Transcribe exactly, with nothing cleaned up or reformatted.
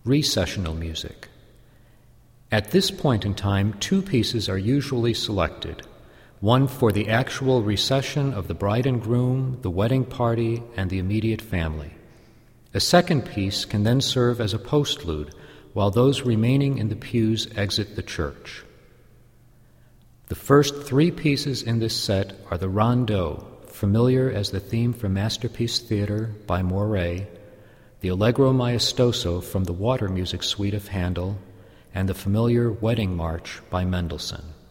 recessional music. At this point in time, two pieces are usually selected, one for the actual recession of the bride and groom, the wedding party, and the immediate family. A second piece can then serve as a postlude, while those remaining in the pews exit the church. The first three pieces in this set are the Rondeau, familiar as the theme from Masterpiece Theater by Moret, the Allegro Maestoso from the Water Music Suite of Handel, and the familiar Wedding March by Mendelssohn.